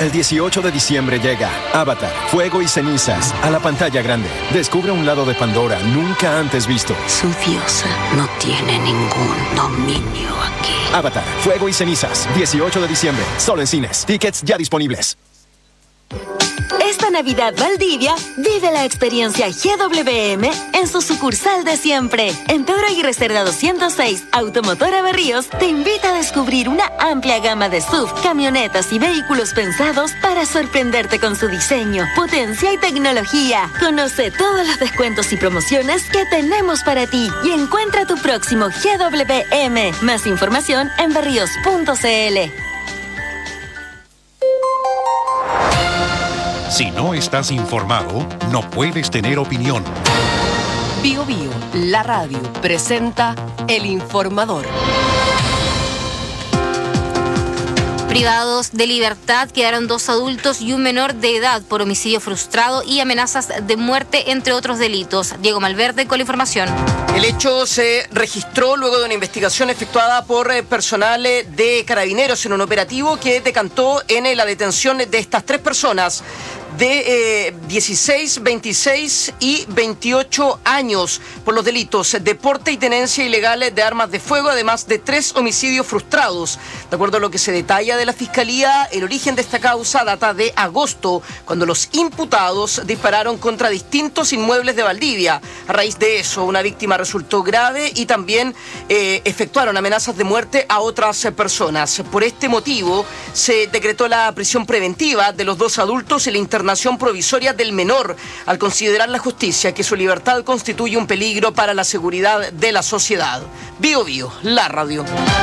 El 18 de diciembre llega Avatar, Fuego y Cenizas a la pantalla grande. Descubre un lado de Pandora nunca antes visto. Su diosa no tiene ningún dominio aquí. Avatar, Fuego y Cenizas, 18 de diciembre, solo en cines. Tickets ya disponibles. Esta Navidad Valdivia, vive la experiencia GWM en su sucursal de siempre. En Pedro Aguirre Cerda 206, Automotora Berríos te invita a descubrir una amplia gama de SUV, camionetas y vehículos pensados para sorprenderte con su diseño, potencia y tecnología. Conoce todos los descuentos y promociones que tenemos para ti y encuentra tu próximo GWM. Más información en berríos.cl. Si no estás informado, no puedes tener opinión. Bio Bio, la radio, presenta El Informador. Privados de libertad quedaron 2 adultos y un menor de edad por homicidio frustrado y amenazas de muerte, entre otros delitos. Diego Malverde con la información. El hecho se registró luego de una investigación efectuada por personal de Carabineros en un operativo que decantó en la detención de estas 3 personas de 16, 26 y 28 años por los delitos de porte y tenencia ilegal de armas de fuego, además de 3 homicidios frustrados. De acuerdo a lo que se detalla de la Fiscalía, el origen de esta causa data de agosto, cuando los imputados dispararon contra distintos inmuebles de Valdivia. A raíz de eso, una víctima resultó grave y también efectuaron amenazas de muerte a otras personas. Por este motivo, se decretó la prisión preventiva de los 2 adultos y la internación provisoria del menor, al considerar la justicia que su libertad constituye un peligro para la seguridad de la sociedad. Bio Bio, la radio.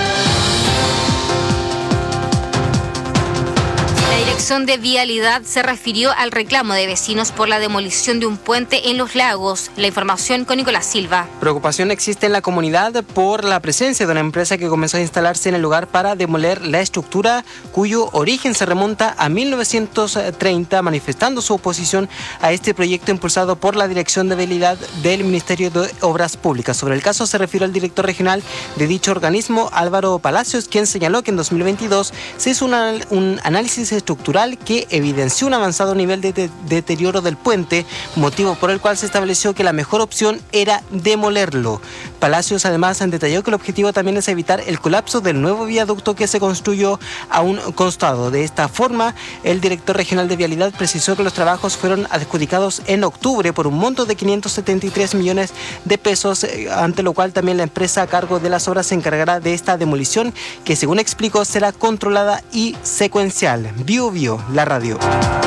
La Dirección de Vialidad se refirió al reclamo de vecinos por la demolición de un puente en Los Lagos. La información con Nicolás Silva. Preocupación existe en la comunidad por la presencia de una empresa que comenzó a instalarse en el lugar para demoler la estructura, cuyo origen se remonta a 1930, manifestando su oposición a este proyecto impulsado por la Dirección de Vialidad del Ministerio de Obras Públicas. Sobre el caso se refirió el director regional de dicho organismo, Álvaro Palacios, quien señaló que en 2022 se hizo un análisis estructural que evidenció un avanzado nivel de deterioro del puente, motivo por el cual se estableció que la mejor opción era demolerlo. Palacios además detalló que el objetivo también es evitar el colapso del nuevo viaducto que se construyó a un costado. De esta forma, el director regional de Vialidad precisó que los trabajos fueron adjudicados en octubre por un monto de 573 millones de pesos, ante lo cual también la empresa a cargo de las obras se encargará de esta demolición, que según explicó será controlada y secuencial. Bio Bio, la radio.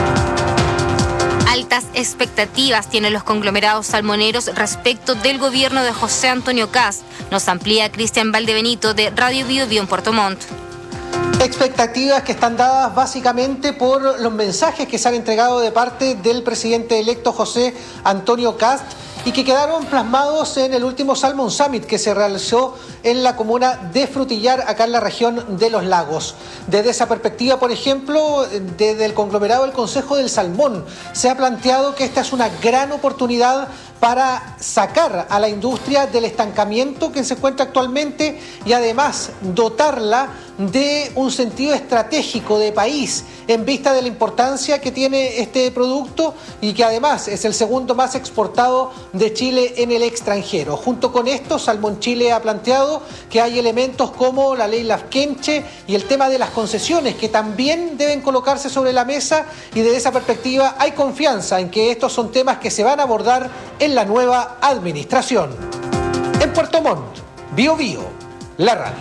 Altas expectativas tienen los conglomerados salmoneros respecto del gobierno de José Antonio Kast. Nos amplía Cristian Valdebenito de Radio Bio Bio en Puerto Montt. Expectativas que están dadas básicamente por los mensajes que se han entregado de parte del presidente electo José Antonio Kast y que quedaron plasmados en el último Salmon Summit que se realizó en la comuna de Frutillar, acá en la región de Los Lagos. Desde esa perspectiva, por ejemplo, desde el conglomerado del Consejo del Salmón, se ha planteado que esta es una gran oportunidad para sacar a la industria del estancamiento que se encuentra actualmente y además dotarla de un sentido estratégico de país en vista de la importancia que tiene este producto y que además es el segundo más exportado de Chile en el extranjero. Junto con esto, Salmón Chile ha planteado que hay elementos como la ley Lafkenche y el tema de las concesiones que también deben colocarse sobre la mesa, y desde esa perspectiva hay confianza en que estos son temas que se van a abordar en la nueva administración. En Puerto Montt, Bio Bio, la radio.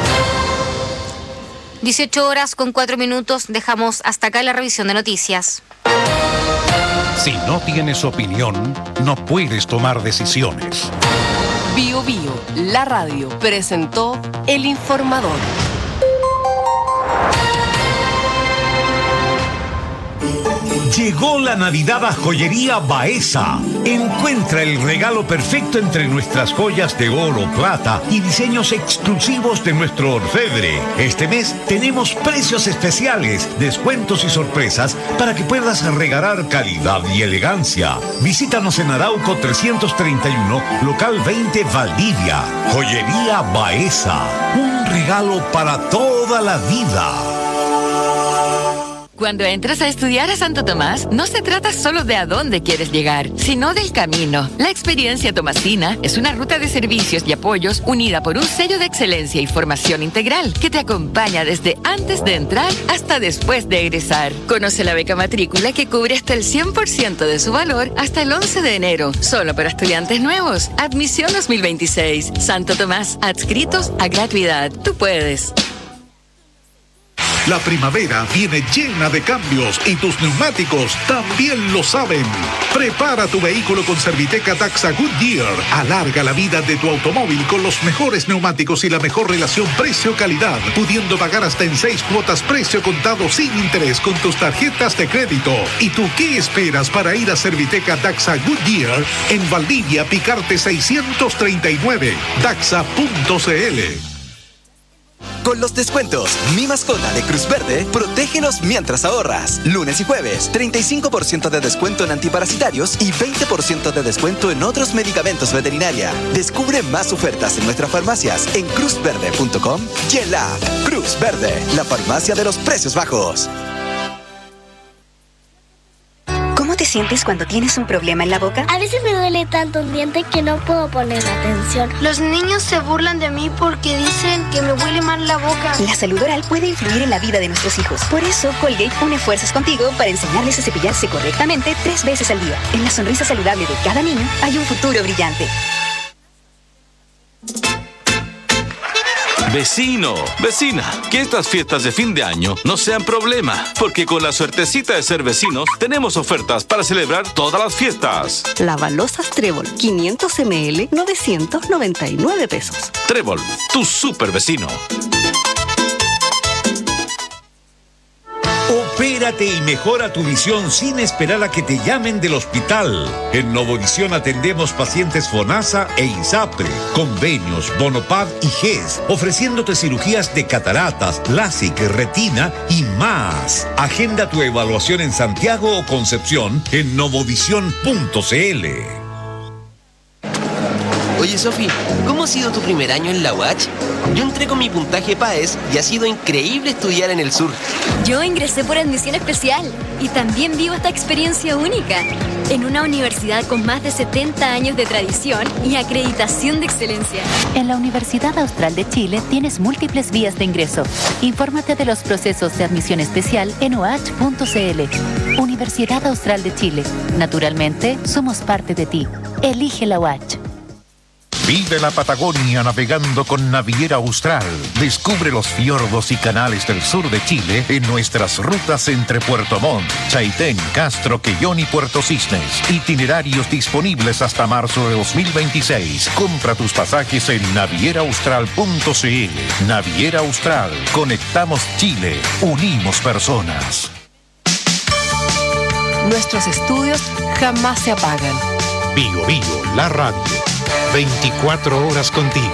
18:04. Dejamos hasta acá la revisión de noticias. Si no tienes opinión, no puedes tomar decisiones. Bio Bio, la radio, presentó El Informador. Llegó la Navidad a Joyería Baeza. Encuentra el regalo perfecto entre nuestras joyas de oro, plata y diseños exclusivos de nuestro orfebre. Este mes tenemos precios especiales, descuentos y sorpresas para que puedas regalar calidad y elegancia. Visítanos en Arauco 331, local 20, Valdivia. Joyería Baeza. Un regalo para toda la vida. Cuando entras a estudiar a Santo Tomás, no se trata solo de a dónde quieres llegar, sino del camino. La experiencia tomasina es una ruta de servicios y apoyos unida por un sello de excelencia y formación integral que te acompaña desde antes de entrar hasta después de egresar. Conoce la beca matrícula que cubre hasta el 100% de su valor hasta el 11 de enero, solo para estudiantes nuevos. Admisión 2026. Santo Tomás, adscritos a gratuidad. Tú puedes. La primavera viene llena de cambios y tus neumáticos también lo saben. Prepara tu vehículo con Serviteca Daxa Goodyear. Alarga la vida de tu automóvil con los mejores neumáticos y la mejor relación precio-calidad, pudiendo pagar hasta en 6 cuotas precio contado sin interés con tus tarjetas de crédito. ¿Y tú qué esperas para ir a Serviteca Daxa Goodyear en Valdivia, Picarte 639, daxa.cl? Con los descuentos Mi Mascota de Cruz Verde, protégelos mientras ahorras. Lunes y jueves, 35% de descuento en antiparasitarios y 20% de descuento en otros medicamentos veterinaria. Descubre más ofertas en nuestras farmacias en cruzverde.com y en la app. Cruz Verde, la farmacia de los precios bajos. ¿Cómo te sientes cuando tienes un problema en la boca? A veces me duele tanto un diente que no puedo poner atención. Los niños se burlan de mí porque dicen que me huele mal la boca. La salud oral puede influir en la vida de nuestros hijos. Por eso, Colgate une fuerzas contigo para enseñarles a cepillarse correctamente 3 veces al día. En la sonrisa saludable de cada niño hay un futuro brillante. Vecino, vecina, que estas fiestas de fin de año no sean problema, porque con la suertecita de ser vecinos tenemos ofertas para celebrar todas las fiestas. Lavalosas Trébol, 500 ml, 999 pesos. Trébol, tu super vecino. Opérate y mejora tu visión sin esperar a que te llamen del hospital. En Novovisión atendemos pacientes FONASA e INSAPRE, convenios, Bonopad y GES, ofreciéndote cirugías de cataratas, LASIK, retina y más. Agenda tu evaluación en Santiago o Concepción en novovisión.cl. Oye, Sofi, ¿cómo ha sido tu primer año en la UACH? Yo entré con mi puntaje PAES y ha sido increíble estudiar en el sur. Yo ingresé por admisión especial y también vivo esta experiencia única en una universidad con más de 70 años de tradición y acreditación de excelencia. En la Universidad Austral de Chile tienes múltiples vías de ingreso. Infórmate de los procesos de admisión especial en uach.cl. Universidad Austral de Chile. Naturalmente, somos parte de ti. Elige la UACH. Vive la Patagonia navegando con Naviera Austral. Descubre los fiordos y canales del sur de Chile en nuestras rutas entre Puerto Montt, Chaitén, Castro, Quellón y Puerto Cisnes. Itinerarios disponibles hasta marzo de 2026. Compra tus pasajes en navieraaustral.cl. Naviera Austral. Conectamos Chile. Unimos personas. Nuestros estudios jamás se apagan. Bio, la radio. 24 horas contigo.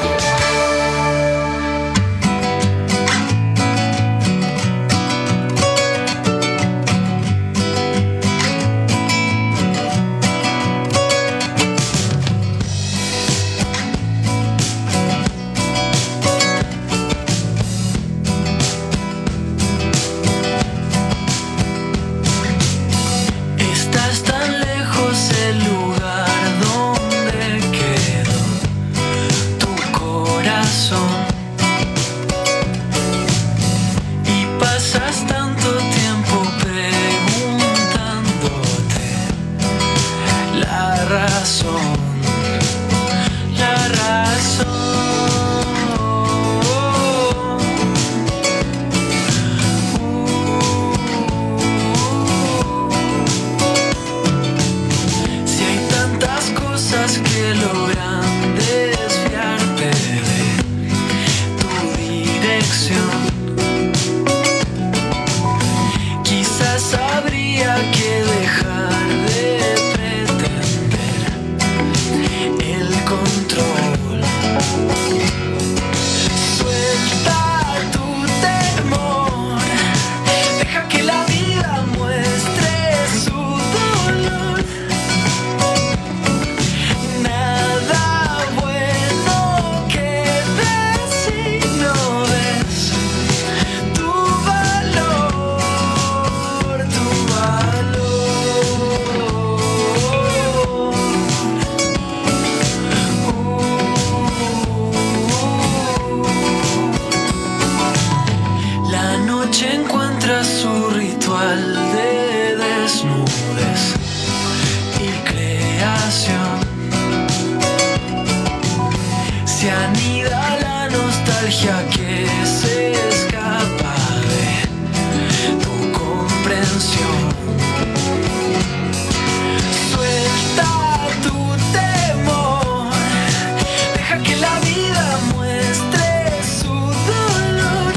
Estás tan lejos del lugar donde quedó tu corazón. tras su ritual de desnudez y creación, se anida la nostalgia que se escapa de tu comprensión. Suelta tu temor, deja que la vida muestre su dolor.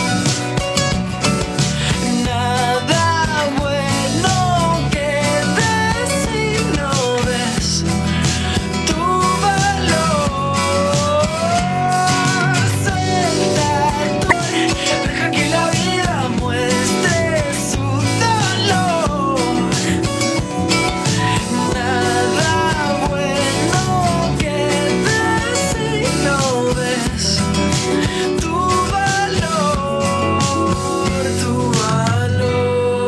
Nada bueno quede si no ves tu valor. Suelta tu temor, deja que la vida muestre su dolor. Nada bueno quede si no ves tu valor, tu valor.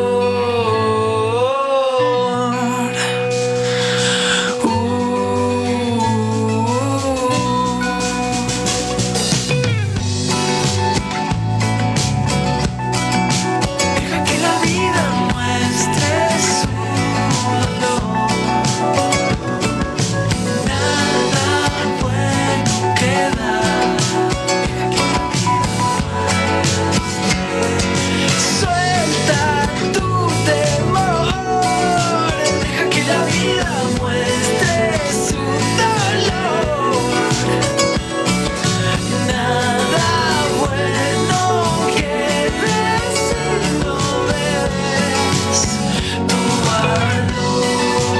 Deja que la vida muestre su dolor. Nada bueno queda. Suelta tu temor, deja que la vida muestre su dolor. Nada bueno quede si no ves tu valor.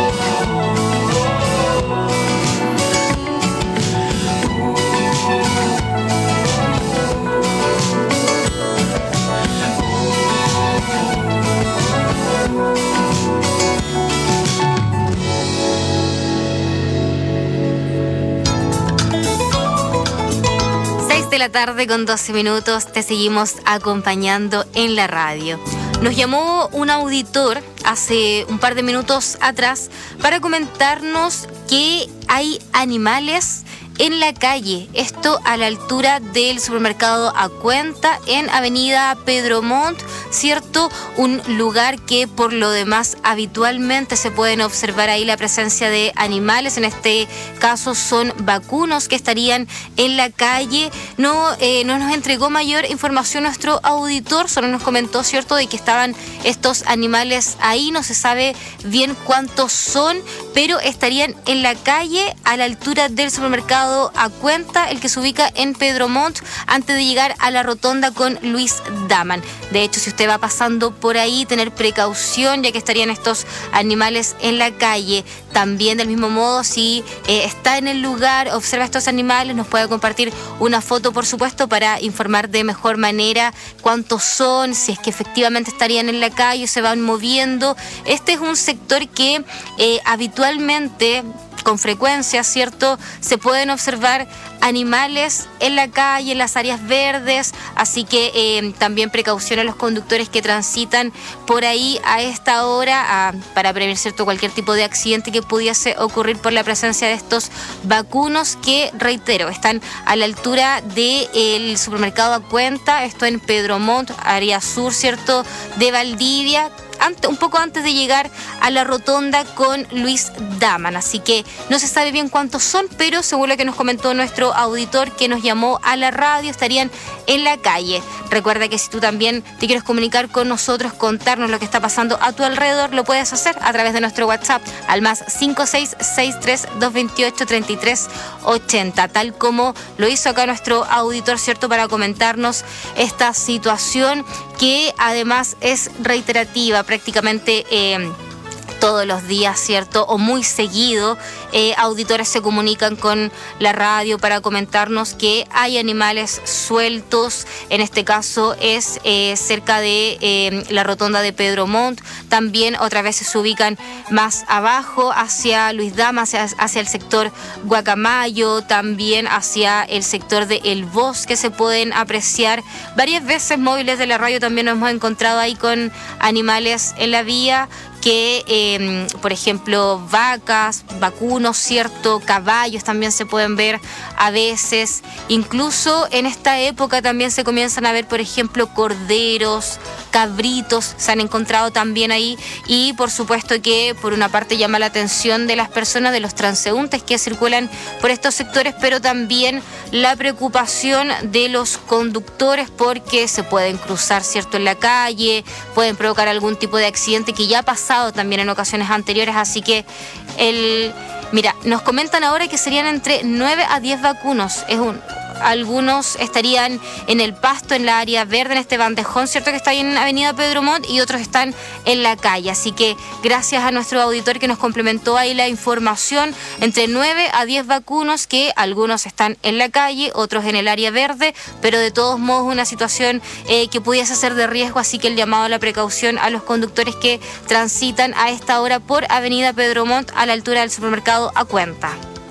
6 de la tarde con 12 minutos, te seguimos acompañando en la radio. Nos llamó un auditor hace un par de minutos atrás para comentarnos que hay animales en la calle, esto a la altura del supermercado Acuenta en Avenida Pedro Montt, ¿cierto? Un lugar que por lo demás habitualmente se pueden observar ahí la presencia de animales, en este caso son vacunos que estarían en la calle. No nos entregó mayor información nuestro auditor, solo nos comentó, ¿cierto?, de que estaban estos animales ahí, no se sabe bien cuántos son, pero estarían en la calle a la altura del supermercado Acuenta, el que se ubica en Pedro Montt, antes de llegar a la rotonda con Luis Daman. De hecho, si usted va pasando por ahí, tener precaución, ya que estarían estos animales en la calle. También, del mismo modo, si está en el lugar, observa estos animales, nos puede compartir una foto, por supuesto, para informar de mejor manera cuántos son, si es que efectivamente estarían en la calle o se van moviendo. Este es un sector que habitualmente, con frecuencia, ¿cierto?, se pueden observar animales en la calle, en las áreas verdes, así que también precaución a los conductores que transitan por ahí a esta hora para prevenir, ¿cierto?, cualquier tipo de accidente que pudiese ocurrir por la presencia de estos vacunos que, reitero, están a la altura del supermercado Acuenta, esto en Pedro Montt, área sur, ¿cierto?, de Valdivia, un poco antes de llegar a la rotonda con Luis Daman. Así que no se sabe bien cuántos son, pero según lo que nos comentó nuestro auditor que nos llamó a la radio, estarían en la calle. Recuerda que si tú también te quieres comunicar con nosotros, contarnos lo que está pasando a tu alrededor, lo puedes hacer a través de nuestro WhatsApp al más 5663-228-3380, tal como lo hizo acá nuestro auditor, ¿cierto?, para comentarnos esta situación que además es reiterativa prácticamente todos los días, ¿cierto?, o muy seguido. Auditores se comunican con la radio para comentarnos que hay animales sueltos. En este caso es cerca de la rotonda de Pedro Montt. También otras veces se ubican más abajo, hacia Luis Dama, hacia el sector Guacamayo, también hacia el sector de El Bosque se pueden apreciar. Varias veces móviles de la radio también nos hemos encontrado ahí con animales en la vía que, por ejemplo, vacas, vacunos, ¿cierto? Caballos también se pueden ver a veces. Incluso en esta época también se comienzan a ver, por ejemplo, corderos, cabritos, se han encontrado también ahí. Y por supuesto que por una parte llama la atención de las personas, de los transeúntes que circulan por estos sectores, pero también la preocupación de los conductores porque se pueden cruzar, ¿cierto?, en la calle, pueden provocar algún tipo de accidente que ya ha pasado también en ocasiones anteriores. Así que mira, nos comentan ahora que serían entre 9 a 10 vacunos. Algunos estarían en el pasto, en la área verde, en este bandejón, ¿cierto?, que está ahí en Avenida Pedro Montt, y otros están en la calle. Así que gracias a nuestro auditor que nos complementó ahí la información, entre 9 a 10 vacunos, que algunos están en la calle, otros en el área verde, pero de todos modos una situación que pudiese ser de riesgo. Así que el llamado a la precaución a los conductores que transitan a esta hora por Avenida Pedro Montt a la altura del supermercado A Cuenta.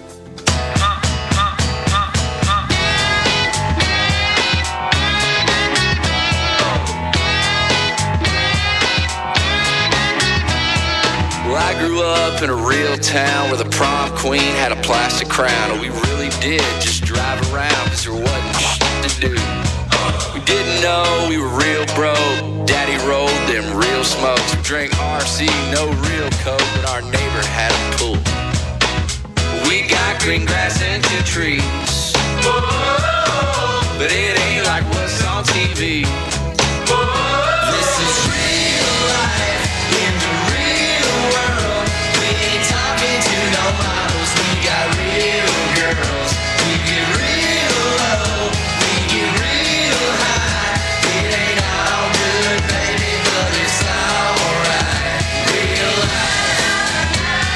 Well, I grew up in a real town where the prom queen had a plastic crown, and we really did just drive around because there wasn't shit to do. We didn't know we were real broke. Daddy rolled them real smokes. We drank RC, no real coke, but our neighbor had a pool. We got green grass and 2 trees, but it ain't like what's on TV. This is real life in the real world. We ain't talking to no models. We got real girls. We get real low. We get real high. It ain't all good, baby, but it's alright. Real life.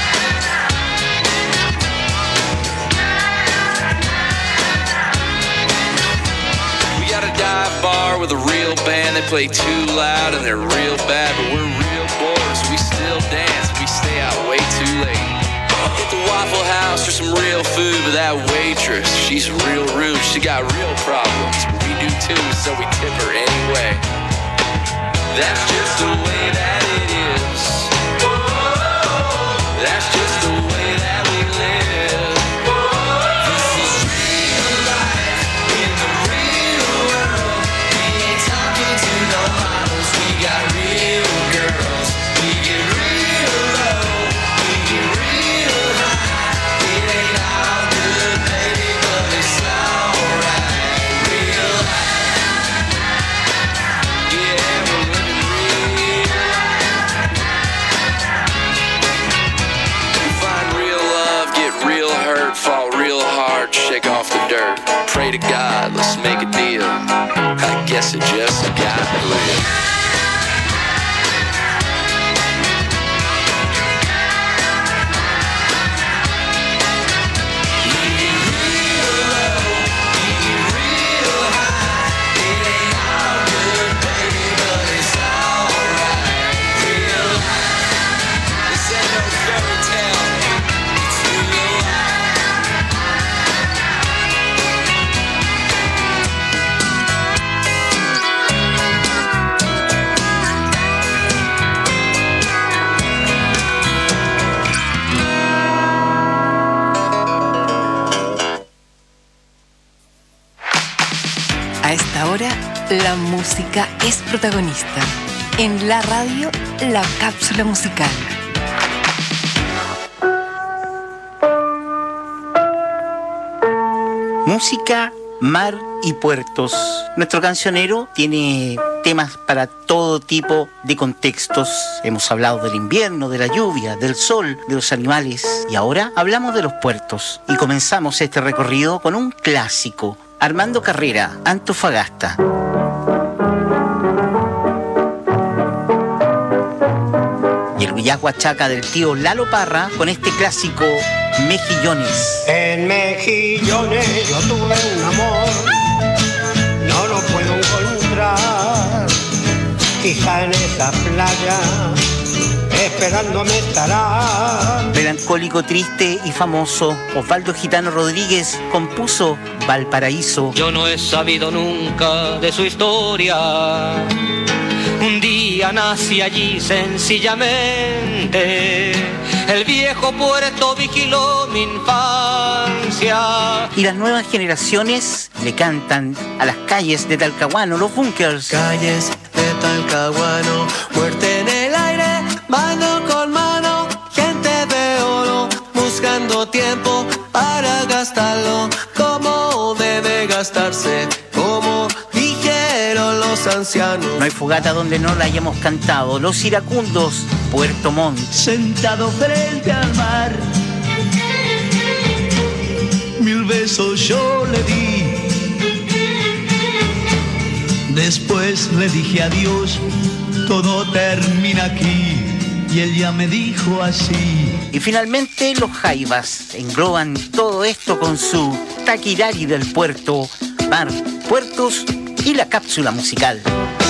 We got a dive bar with a real band. They play too loud and they're real bad, but we're real bored, so we still dance. We stay out way too late. Hit the Waffle House for some real food, but that waitress, she's real rude. She got real problems, but we do too, so we tip her anyway. That's just the way that it is. That's just the way that we live. This is real life in the real world. We ain't talking to no models. We got real girls. We get real low. We get real high. It ain't all good, baby, but it's alright. Real life. Yeah, we're living real. We find real love, get real hurt, fall real hard, shake off the dirt. Pray to God, let's make a deal. I guess it just got real. A esta hora, la música es protagonista. En la radio, la cápsula musical. Música, mar y puertos. Nuestro cancionero tiene temas para todo tipo de contextos. Hemos hablado del invierno, de la lluvia, del sol, de los animales. Y ahora hablamos de los puertos. Y comenzamos este recorrido con un clásico. Armando Carrera, Antofagasta. Y el huachaca del tío Lalo Parra con este clásico Mejillones. En Mejillones yo tuve un amor, no lo puedo encontrar. Quizá en esa playa esperándome estará. Melancólico, triste y famoso, Osvaldo Gitano Rodríguez compuso Valparaíso. Yo no he sabido nunca de su historia, Un día nací allí sencillamente. El viejo puerto vigiló mi infancia. Y las nuevas generaciones le cantan a las calles de Talcahuano, los bunkers. Calles de Talcahuano, muerte en el aire, mano con mano, gente de oro, buscando tiempo para gastarlo, como debe gastarse, como dijeron los ancianos. No hay fogata donde no la hayamos cantado. Los iracundos, Puerto Montt. Sentado frente al mar, 1000 besos yo le di. Después le dije adiós, todo termina aquí. Y ella me dijo así. Y finalmente los jaivas engloban todo esto con su taquirari del puerto, mar, puertos y la cápsula musical.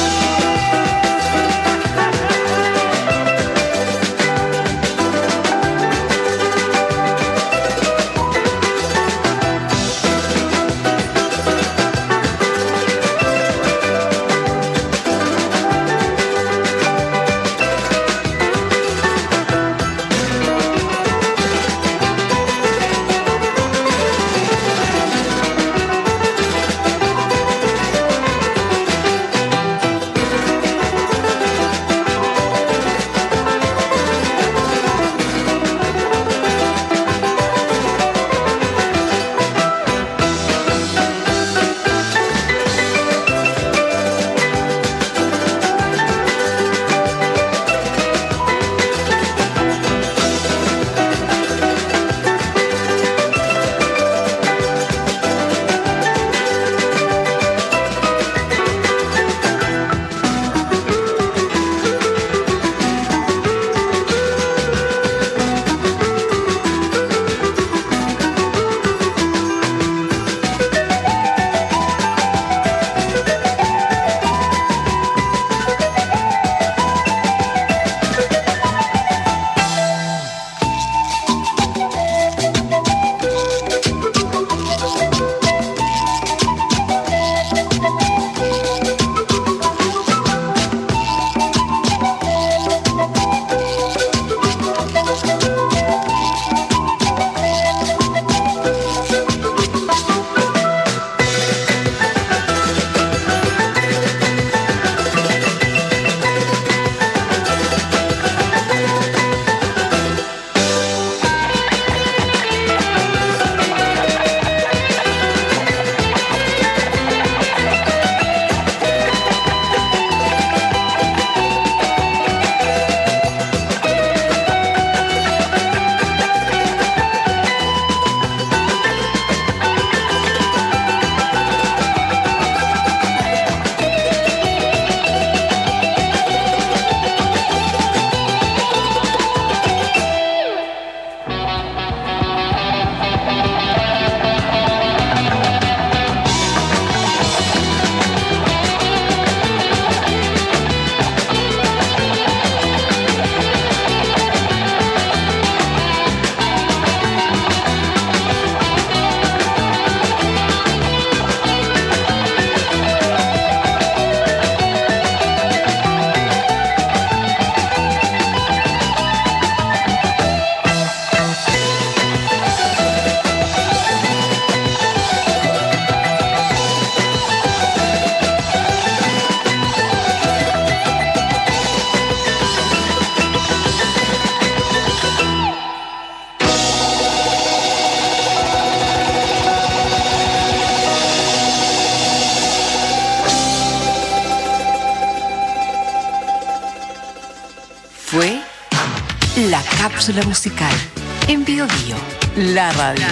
Fue la cápsula musical en Bio Bio, la radio.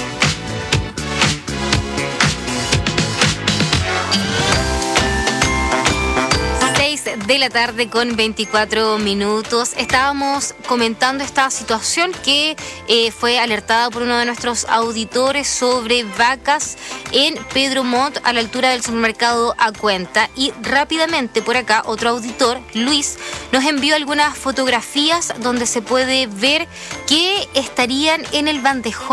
6 de la tarde con 24 minutos. Estábamos comentando esta situación que fue alertada por uno de nuestros auditores sobre vacas en Pedro Montt a la altura del supermercado A Cuenta. Y rápidamente por acá otro auditor, Luis, nos envió algunas fotografías donde se puede ver que estarían en el bandejón.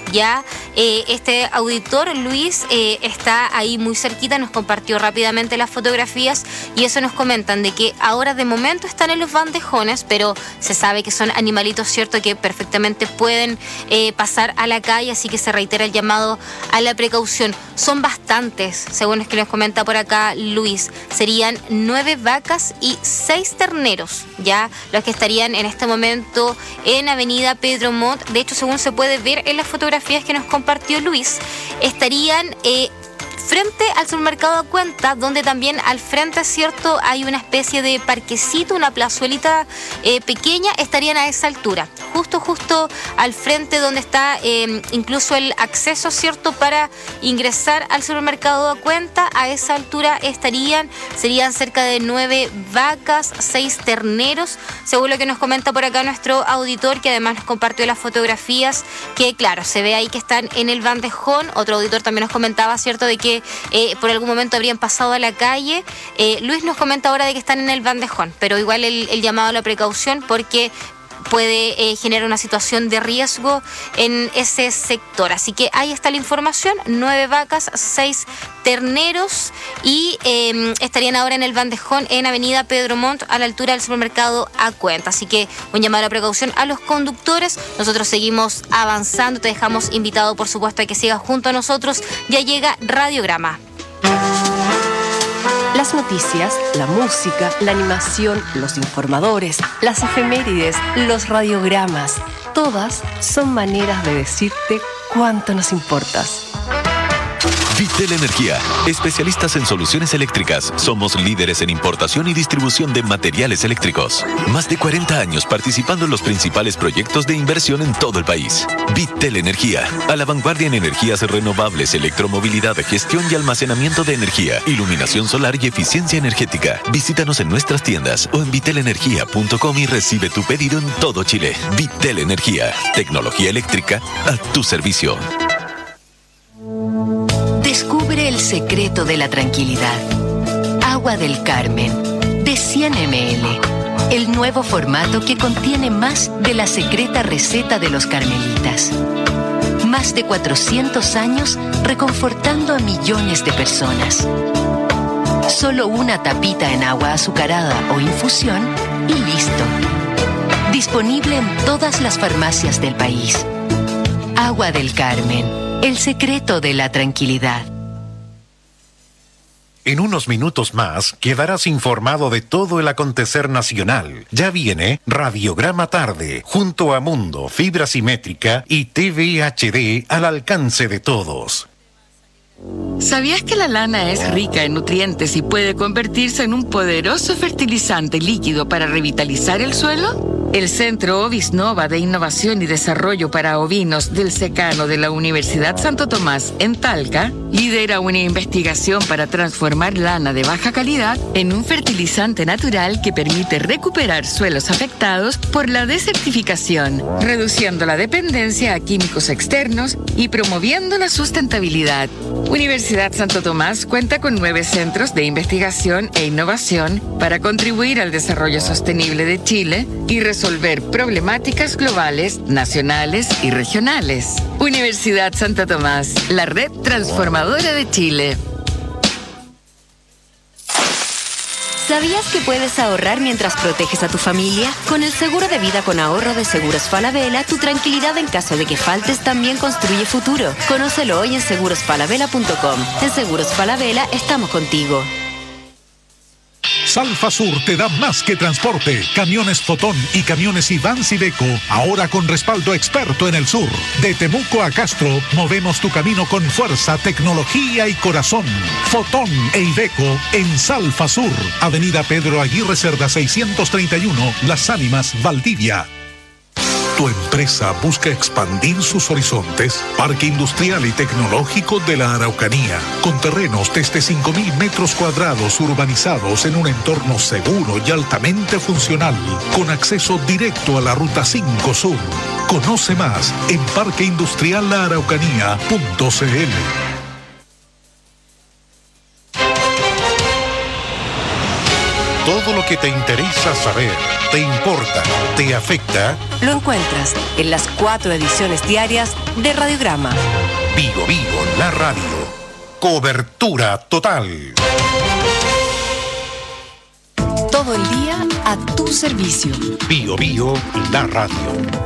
Ya este auditor, Luis, está ahí muy cerquita, nos compartió rápidamente las fotografías y eso nos comentan de que ahora de momento están en los bandejones, pero se sabe que son animalitos, ¿cierto?, que perfectamente pueden pasar a la calle, así que se reitera el llamado a la precaución. Son bastantes, según es que nos comenta por acá Luis, serían 9 vacas y 6 terneros, ya los que estarían en este momento en Avenida Pedro Montt. De hecho, según se puede ver en las fotografías que nos compartió Luis, estarían frente al supermercado A Cuenta, donde también al frente, ¿cierto?, hay una especie de parquecito, una plazuelita pequeña, estarían a esa altura, justo al frente donde está incluso el acceso, ¿cierto?, para ingresar al supermercado A Cuenta. A esa altura serían cerca de 9 vacas, 6 terneros, según lo que nos comenta por acá nuestro auditor, que además nos compartió las fotografías, que claro, se ve ahí que están en el bandejón. Otro auditor también nos comentaba, ¿cierto?, de que por algún momento habrían pasado a la calle. Luis nos comenta ahora de que están en el bandejón, pero igual el llamado a la precaución porque puede generar una situación de riesgo en ese sector. Así que ahí está la información, 9 vacas, 6 terneros y estarían ahora en el bandejón en Avenida Pedro Montt a la altura del supermercado A Cuenta. Así que un llamado a la precaución a los conductores. Nosotros seguimos avanzando, te dejamos invitado por supuesto a que sigas junto a nosotros. Ya llega Radiograma. Las noticias, la música, la animación, los informadores, las efemérides, los radiogramas, todas son maneras de decirte cuánto nos importas. Vitel Energía, especialistas en soluciones eléctricas. Somos líderes en importación y distribución de materiales eléctricos. Más de 40 años participando en los principales proyectos de inversión en todo el país. Vitel Energía, a la vanguardia en energías renovables, electromovilidad, gestión y almacenamiento de energía, iluminación solar y eficiencia energética. Visítanos en nuestras tiendas o en vitelenergia.com y recibe tu pedido en todo Chile. Vitel Energía, tecnología eléctrica a tu servicio. Descubre el secreto de la tranquilidad. Agua del Carmen, de 100 ml. El nuevo formato que contiene más de la secreta receta de los carmelitas. Más de 400 años reconfortando a millones de personas. Solo una tapita en agua azucarada o infusión y listo. Disponible en todas las farmacias del país. Agua del Carmen. El secreto de la tranquilidad. En unos minutos más quedarás informado de todo el acontecer nacional. Ya viene Radiograma Tarde, junto a Mundo, Fibra Simétrica y TV HD al alcance de todos. ¿Sabías que la lana es rica en nutrientes y puede convertirse en un poderoso fertilizante líquido para revitalizar el suelo? El Centro Ovisnova de Innovación y Desarrollo para Ovinos del Secano de la Universidad Santo Tomás en Talca lidera una investigación para transformar lana de baja calidad en un fertilizante natural que permite recuperar suelos afectados por la desertificación, reduciendo la dependencia a químicos externos y promoviendo la sustentabilidad. Universidad Santo Tomás cuenta con 9 centros de investigación e innovación para contribuir al desarrollo sostenible de Chile y resolver problemáticas globales, nacionales y regionales. Universidad Santo Tomás, la red transformadora de Chile. ¿Sabías que puedes ahorrar mientras proteges a tu familia? Con el seguro de vida con ahorro de Seguros Falabella, tu tranquilidad en caso de que faltes también construye futuro. Conócelo hoy en segurosfalabella.com. En Seguros Falabella estamos contigo. Salfa Sur te da más que transporte. Camiones Fotón y camiones Ivans Iveco, ahora con respaldo experto en el sur. De Temuco a Castro, movemos tu camino con fuerza, tecnología y corazón. Fotón e Iveco en Salfa Sur, Avenida Pedro Aguirre Cerda 631, Las Ánimas, Valdivia. ¿Tu empresa busca expandir sus horizontes? Parque Industrial y Tecnológico de la Araucanía, con terrenos desde 5.000 metros cuadrados urbanizados en un entorno seguro y altamente funcional, con acceso directo a la Ruta 5 Sur. Conoce más en parqueindustrialaraucanía.cl. Todo lo que te interesa saber, te importa, te afecta. Lo encuentras en las 4 ediciones diarias de Radiograma. Bio Bio, la radio. Cobertura total. Todo el día a tu servicio. Bio Bio, la radio.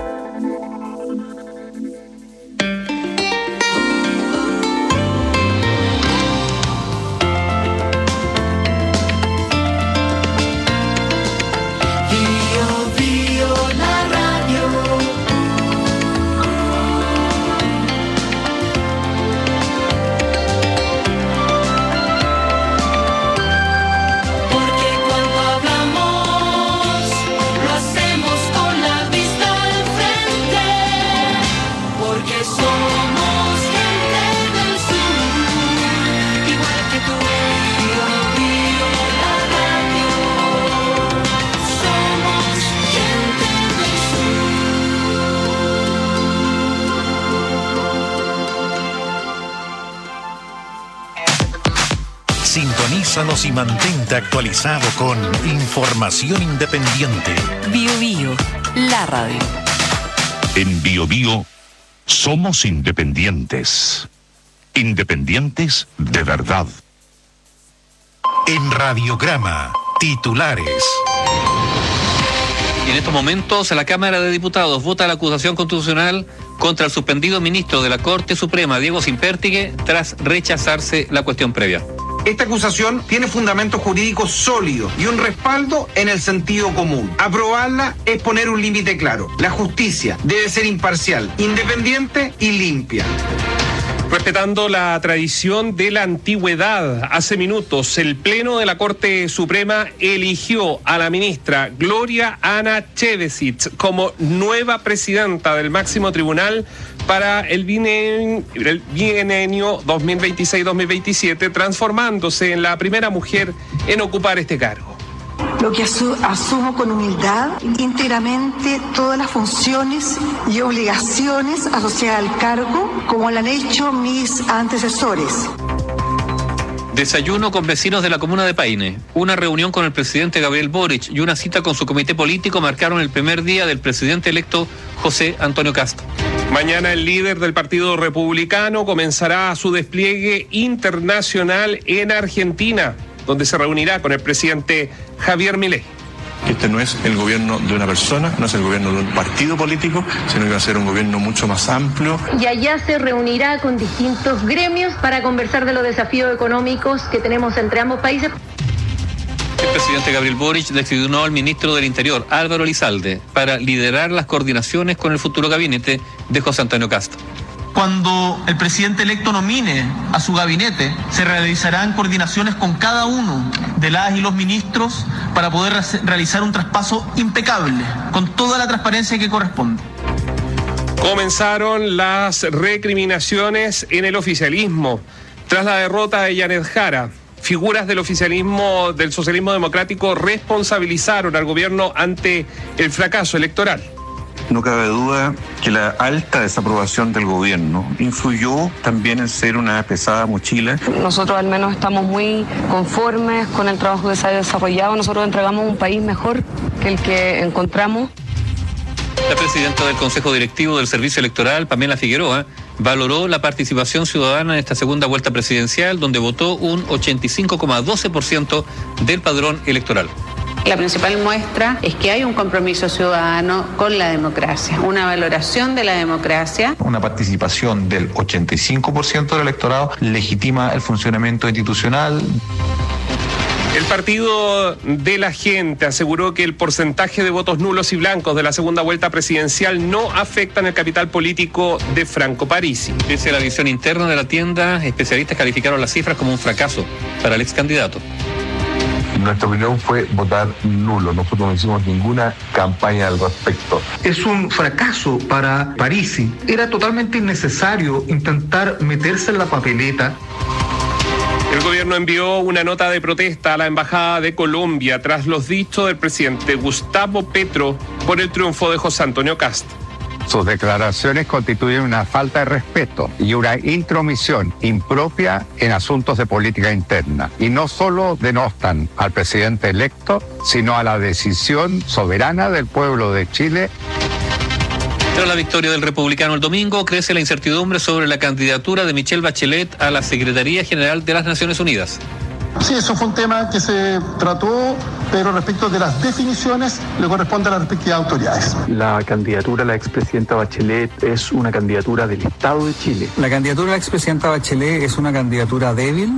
Sintonízanos y mantente actualizado con información independiente. Bio Bio, la radio. En Bio Bio somos independientes. Independientes de verdad. En Radiograma, titulares. Y en estos momentos la Cámara de Diputados vota la acusación constitucional contra el suspendido ministro de la Corte Suprema, Diego Sínpertigue, tras rechazarse la cuestión previa. Esta acusación tiene fundamento jurídico sólido y un respaldo en el sentido común. Aprobarla es poner un límite claro. La justicia debe ser imparcial, independiente y limpia. Respetando la tradición de la antigüedad, hace minutos el Pleno de la Corte Suprema eligió a la ministra Gloria Ana Chevesic como nueva presidenta del máximo tribunal para el bienio 2026-2027, transformándose en la primera mujer en ocupar este cargo. Lo que asumo con humildad íntegramente todas las funciones y obligaciones asociadas al cargo, como lo han hecho mis antecesores. Desayuno con vecinos de la comuna de Paine, una reunión con el presidente Gabriel Boric y una cita con su comité político marcaron el primer día del presidente electo José Antonio Kast. Mañana el líder del Partido Republicano comenzará su despliegue internacional en Argentina, donde se reunirá con el presidente Javier Milei. Este no es el gobierno de una persona, no es el gobierno de un partido político, sino que va a ser un gobierno mucho más amplio. Y allá se reunirá con distintos gremios para conversar de los desafíos económicos que tenemos entre ambos países. El presidente Gabriel Boric designó al ministro del Interior, Álvaro Elizalde, para liderar las coordinaciones con el futuro gabinete de José Antonio Kast. Cuando el presidente electo nomine a su gabinete, se realizarán coordinaciones con cada uno de las y los ministros para poder realizar un traspaso impecable, con toda la transparencia que corresponde. Comenzaron las recriminaciones en el oficialismo. Tras la derrota de Yanet Jara, figuras del oficialismo, del socialismo democrático, responsabilizaron al gobierno ante el fracaso electoral. No cabe duda que la alta desaprobación del gobierno influyó también en ser una pesada mochila. Nosotros al menos estamos muy conformes con el trabajo que se ha desarrollado. Nosotros entregamos un país mejor que el que encontramos. La presidenta del Consejo Directivo del Servicio Electoral, Pamela Figueroa, valoró la participación ciudadana en esta segunda vuelta presidencial, donde votó un 85,12% del padrón electoral. La principal muestra es que hay un compromiso ciudadano con la democracia, una valoración de la democracia. Una participación del 85% del electorado legitima el funcionamiento institucional. El Partido de la Gente aseguró que el porcentaje de votos nulos y blancos de la segunda vuelta presidencial no afectan el capital político de Franco Parisi. Pese a la visión interna de la tienda, especialistas calificaron las cifras como un fracaso para el ex candidato. Nuestra opinión fue votar nulo. Nosotros no hicimos ninguna campaña al respecto. Es un fracaso para Parisi. Era totalmente innecesario intentar meterse en la papeleta. El gobierno envió una nota de protesta a la Embajada de Colombia tras los dichos del presidente Gustavo Petro por el triunfo de José Antonio Kast. Sus declaraciones constituyen una falta de respeto y una intromisión impropia en asuntos de política interna. Y no solo denostan al presidente electo, sino a la decisión soberana del pueblo de Chile. Tras la victoria del republicano el domingo, crece la incertidumbre sobre la candidatura de Michelle Bachelet a la Secretaría General de las Naciones Unidas. Sí, eso fue un tema que se trató, pero respecto de las definiciones le corresponde a las respectivas autoridades. La candidatura a la expresidenta Bachelet es una candidatura del Estado de Chile. La candidatura a la expresidenta Bachelet es una candidatura débil.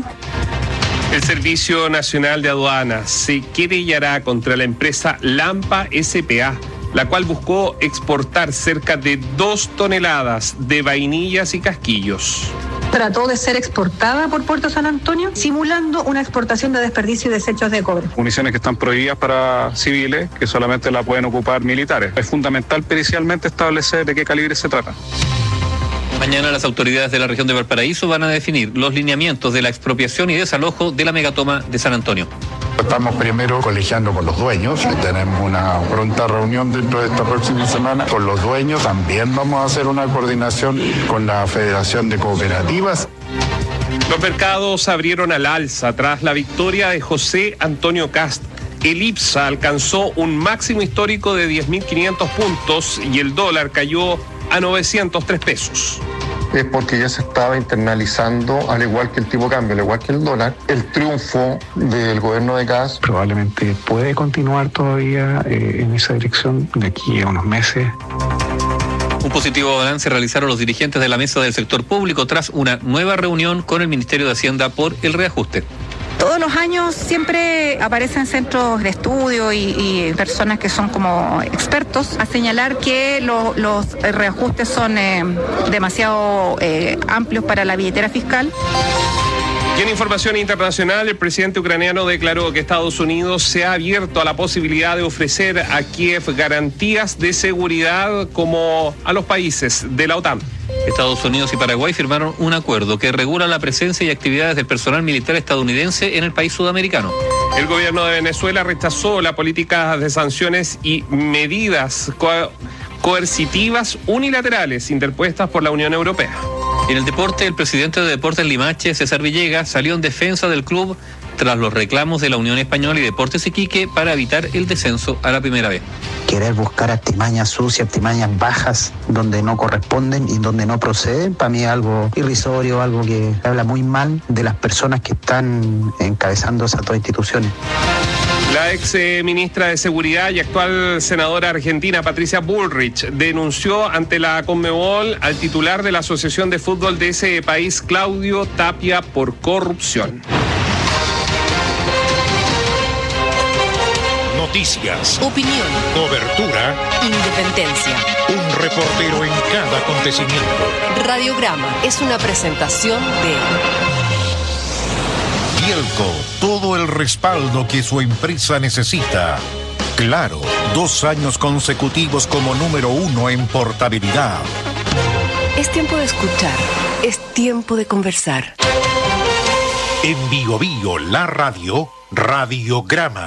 El Servicio Nacional de Aduanas se querellará contra la empresa Lampa S.p.A., la cual buscó exportar cerca de 2 toneladas de vainillas y casquillos. Trató de ser exportada por Puerto San Antonio, simulando una exportación de desperdicio y desechos de cobre. Municiones que están prohibidas para civiles, que solamente la pueden ocupar militares. Es fundamental pericialmente establecer de qué calibre se trata. Mañana las autoridades de la región de Valparaíso van a definir los lineamientos de la expropiación y desalojo de la megatoma de San Antonio. Estamos primero colegiando con los dueños, tenemos una pronta reunión dentro de esta próxima semana con los dueños, también vamos a hacer una coordinación con la Federación de Cooperativas. Los mercados abrieron al alza tras la victoria de José Antonio Kast. El IPSA alcanzó un máximo histórico de 10.500 puntos y el dólar cayó a 903 pesos. Es porque ya se estaba internalizando, al igual que el tipo de cambio, al igual que el dólar, el triunfo del gobierno de Kast. Probablemente puede continuar todavía en esa dirección de aquí a unos meses. Un positivo balance realizaron los dirigentes de la mesa del sector público tras una nueva reunión con el Ministerio de Hacienda por el reajuste. Todos los años siempre aparecen centros de estudio y personas que son como expertos a señalar que los reajustes son demasiado amplios para la billetera fiscal. Y en información internacional, el presidente ucraniano declaró que Estados Unidos se ha abierto a la posibilidad de ofrecer a Kiev garantías de seguridad como a los países de la OTAN. Estados Unidos y Paraguay firmaron un acuerdo que regula la presencia y actividades del personal militar estadounidense en el país sudamericano. El gobierno de Venezuela rechazó la política de sanciones y medidas coercitivas unilaterales interpuestas por la Unión Europea. En el deporte, el presidente de Deportes Limache, César Villegas, salió en defensa del club tras los reclamos de la Unión Española y Deportes Iquique para evitar el descenso a la primera vez. Querer buscar artimañas sucias, artimañas bajas, donde no corresponden y donde no proceden, para mí es algo irrisorio, algo que habla muy mal de las personas que están encabezando esas dos instituciones. La ex ministra de Seguridad y actual senadora argentina Patricia Bullrich denunció ante la Conmebol al titular de la Asociación de Fútbol de ese país, Claudio Tapia, por corrupción. Noticias, opinión, cobertura, independencia. Un reportero en cada acontecimiento. Radiograma es una presentación de Bielco, todo el respaldo que su empresa necesita. Claro, 2 años consecutivos como número 1 en portabilidad. Es tiempo de escuchar, es tiempo de conversar. En Bio Bio, la radio, Radiograma.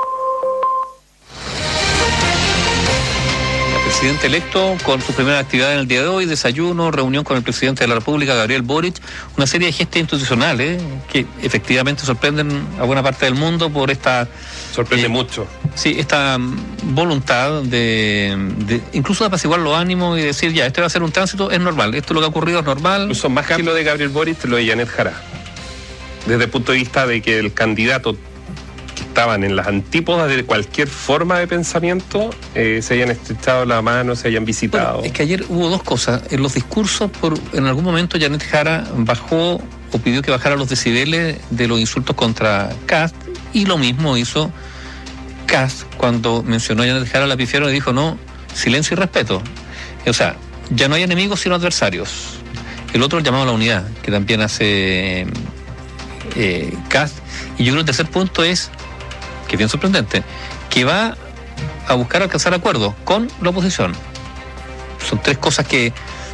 El presidente electo con su primera actividad en el día de hoy, desayuno, reunión con el presidente de la República, Gabriel Boric, una serie de gestos institucionales que efectivamente sorprenden a buena parte del mundo por esta... Sorprende mucho. Sí, esta voluntad de incluso de apaciguar los ánimos y decir, ya, este va a ser un tránsito, es normal, esto es lo que ha ocurrido, es normal. Incluso más que lo de Gabriel Boric, lo de Janet Jara. Desde el punto de vista de que el candidato que estaban en las antípodas de cualquier forma de pensamiento, se hayan estrechado la mano, se hayan visitado. Bueno, es que ayer hubo dos cosas. En los discursos, en algún momento Janet Jara bajó o pidió que bajara los decibeles de los insultos contra Kast, y lo mismo hizo Kast cuando mencionó a Janet Jara, la pifiaron y dijo, no, silencio y respeto. O sea, ya no hay enemigos sino adversarios. El otro, el llamado a la unidad, que también hace Kast. Y yo creo que el tercer punto es, que es bien sorprendente, que va a buscar alcanzar acuerdos con la oposición. Son 3 cosas que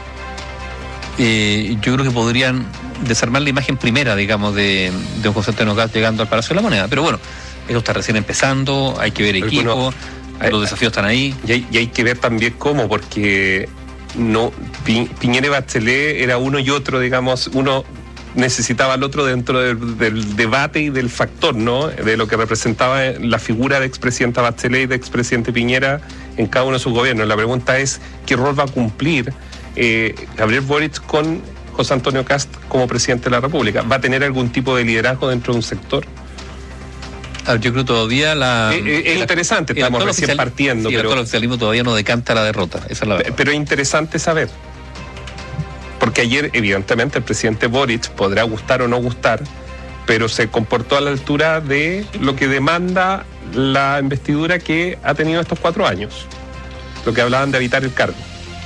yo creo que podrían desarmar la imagen primera, digamos, de un Constantino Kast llegando al Palacio de la Moneda. Pero bueno, eso está recién empezando, hay que ver equipo, los desafíos están ahí. Y hay que ver también cómo, porque no, Piñera y Bachelet era uno y otro, digamos, uno necesitaba al otro dentro del debate y del factor, ¿no? De lo que representaba la figura de expresidenta Bachelet y de expresidente Piñera en cada uno de sus gobiernos. La pregunta es, ¿qué rol va a cumplir Gabriel Boric con José Antonio Kast como presidente de la República? ¿Va a tener algún tipo de liderazgo dentro de un sector? Yo creo todavía es interesante, estamos recién partiendo. Sí, pero el oficialismo todavía no decanta la derrota, esa es la verdad. Pero es interesante saber, porque ayer evidentemente el presidente Boric podrá gustar o no gustar, pero se comportó a la altura de lo que demanda la investidura que ha tenido estos 4 años, lo que hablaban de evitar el cargo.